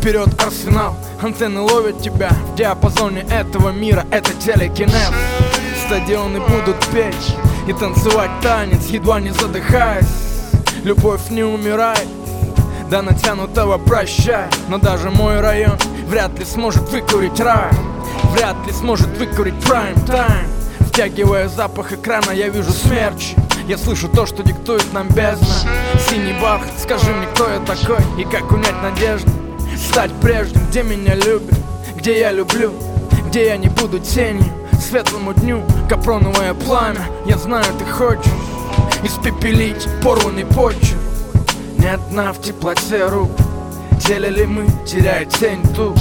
Вперед, Арсенал, антенны ловят тебя. В диапазоне этого мира это телекинез. Стадионы будут петь и танцевать танец, едва не задыхаясь. Любовь не умирает, до натянутого прощай. Но даже мой район вряд ли сможет выкурить рай, вряд ли сможет выкурить прайм-тайм. Втягивая запах экрана, я вижу смерч. Я слышу то, что диктует нам бездна. Синий бархат, скажи мне, кто я такой и как унять надежду. Стать прежним, где меня любят, где я люблю, где я не буду тенью светлому дню. Капроновое пламя, я знаю, ты хочешь испепелить порванный почерк. Нет дна в теплоте рук, теле ли мы, теряя тень тут.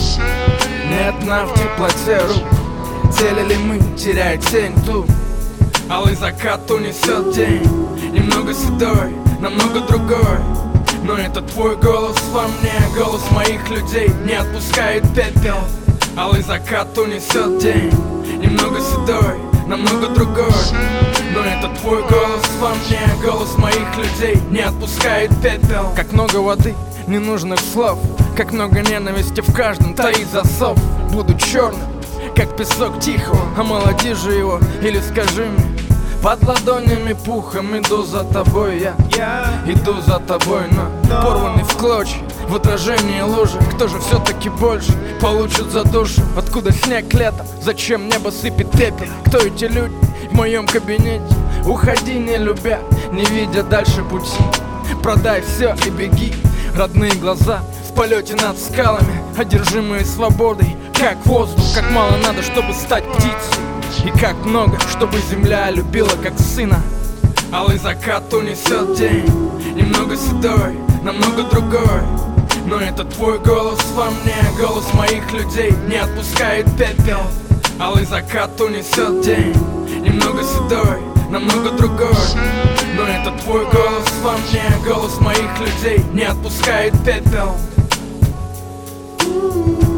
Нет дна в теплоте рук, теле ли мы, теряя тень тут. Алый закат унесет день, немного седой, намного другой. Но это твой голос во мне, голос моих людей не отпускает пепел. Алый закат унесет день, немного седой, намного другой. Но это твой голос во мне, голос моих людей не отпускает пепел. Как много воды, ненужных слов, как много ненависти в каждом таит засов. Буду черным, как песок тихого, омолоди же его или скажи мне. Под ладонями пухом иду за тобой я иду за тобой, но порванный в клочья, в отражении лужи. Кто же все-таки больше получит за душу? Откуда снег летом? Зачем небо сыпет пепел? Кто эти люди в моем кабинете? Уходи, не любя, не видя дальше пути. Продай все и беги. Родные глаза в полете над скалами, одержимые свободой, как воздух. Как мало надо, чтобы стать птицей, и как много, чтобы земля любила как сына. Алый закат унесет день, немного седой, намного другой. Но это твой голос во мне, голос моих людей не отпускает пепел. Алый закат унесет день, немного седой, намного другой. Но это твой голос во мне, голос моих людей не отпускает пепел.